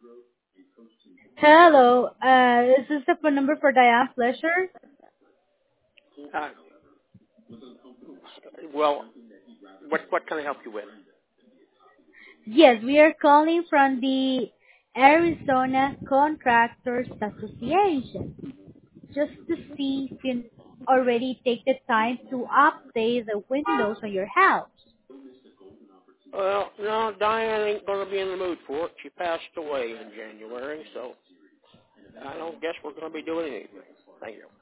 Hello, is this the phone number for Diane Fletcher? Uh, well, what can I help you with? Yes, we are calling from the Arizona Contractors Association just to see if you already take the time to update the windows on your house. Well, no, Diane ain't going to be in the mood for it. She passed away in January, so I don't guess we're going to be doing anything. Thank you.